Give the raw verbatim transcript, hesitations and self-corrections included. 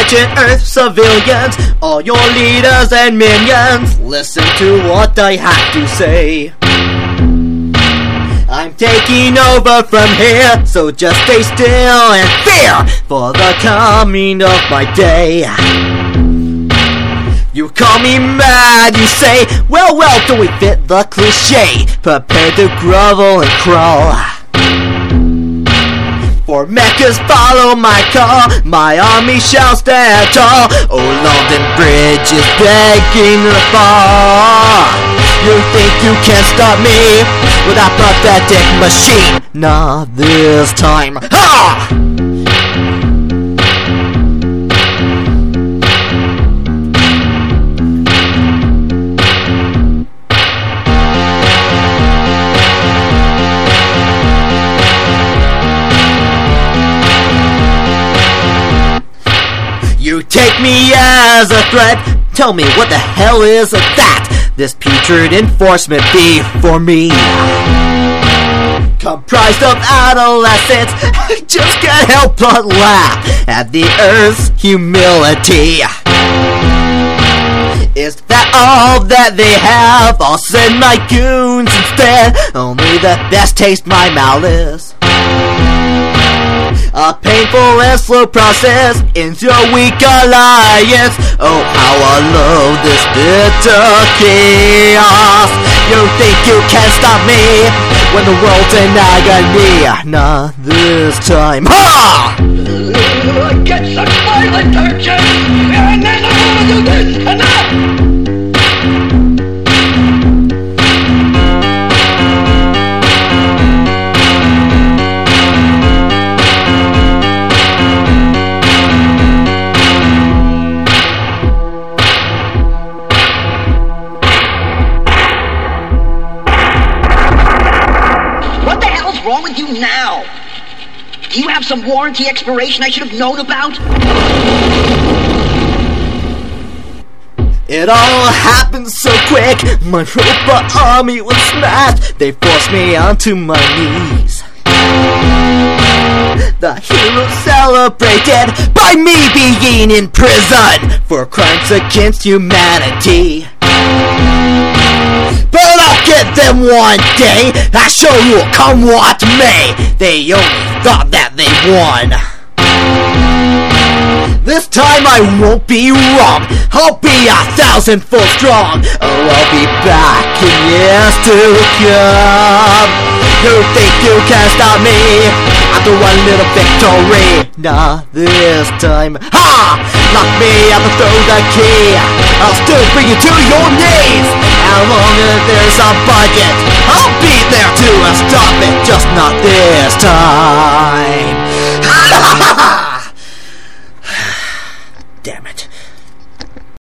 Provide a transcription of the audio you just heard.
Attention Earth civilians, all your leaders and minions, listen to what I have to say. I'm taking over from here, so just stay still and fear for the coming of my day. You call me mad, you say, well, well, do we fit the cliche? Prepare to grovel and crawl. For mechas follow my call, my army shall stand tall. Oh, London Bridge is begging to fall. You think you can stop me with that pathetic machine? Not this time. Ha! You take me as a threat. Tell me what the hell is that? This putrid enforcement be for me. Comprised of adolescents, I just can't help but laugh at the Earth's humility. Is that all that they have? I'll send my goons instead. Only the best taste my malice. A painful and slow process into a weak alliance. Oh, how I love this bitter chaos. You think you can stop me when the world's in agony? Not this time. Ha! I get such violent urges, and then I want to do this and that. What's wrong with you now? Do you have some warranty expiration I should have known about? It all happened so quick. My robot army was smashed. They forced me onto my knees. The heroes celebrated by me being in prison for crimes against humanity. But I'll get them one day. I sure will, come what may. They only thought that they won. This time I won't be wrong. I'll be a thousandfold strong. Oh, I'll be back in years to come. You think you can stop me after one little victory? Not this time. Ha! Lock me up and throw the key. I'll still bring you to your knees. As long as there's a budget, I'll be there to stop it. Just not this time. Ha ha ha!